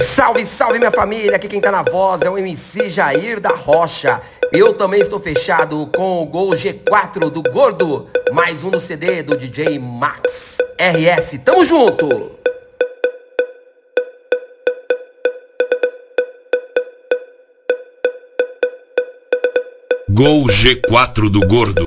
Salve, salve minha família, aqui quem tá na voz é o MC Jair da Rocha. Eu também estou fechado com o Gol G4 do Gordo, mais um no CD do DJ Max RS, tamo junto! Gol G4 do Gordo.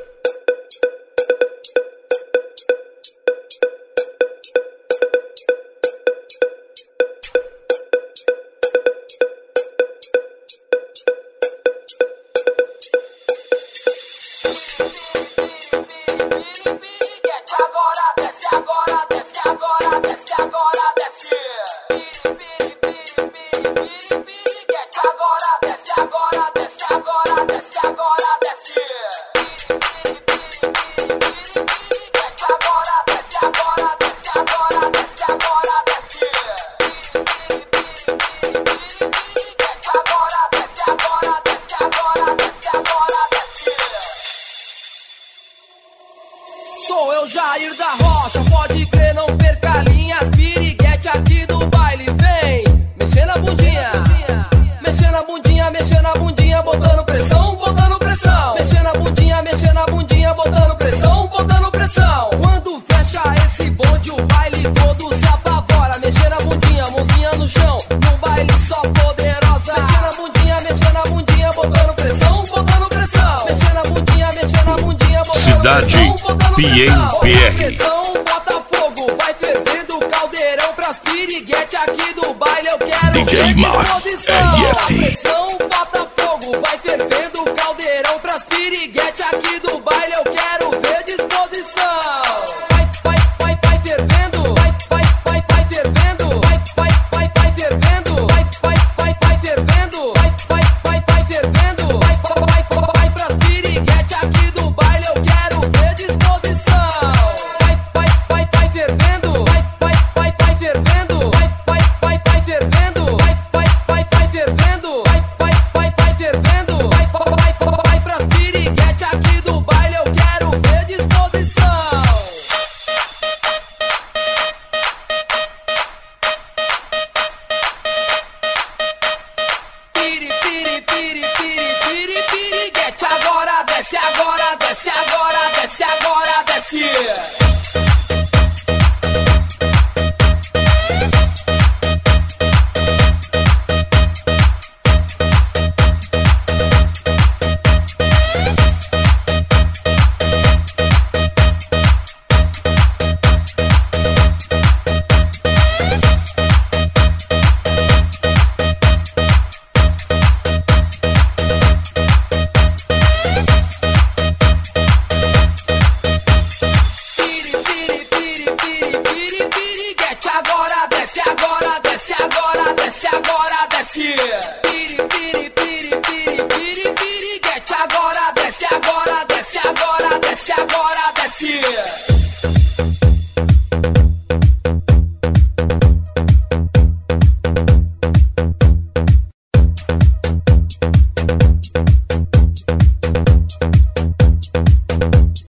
Sou eu, Jair da Rocha, pode crer, não perca linhas. Piriguete aqui do baile, vem mexendo a bundinha, mexendo a bundinha, mexendo a bundinha, botando pressão, botando pressão. Mexendo a bundinha, botando pressão, botando pressão. Quando fecha esse bonde, o baile todo se apavora. Mexendo a bundinha, mãozinha no chão, no baile só poderosa. Mexendo a bundinha, botando pressão, botando pressão. Mexendo a bundinha, botando Cidade PNPR. Bota fogo, vai fervendo o caldeirão pras piriguete aqui do baile. Eu quero DJ Max RS. Bota fogo, vai fervendo o caldeirão pras piriguete aqui do baile. Eu quero ver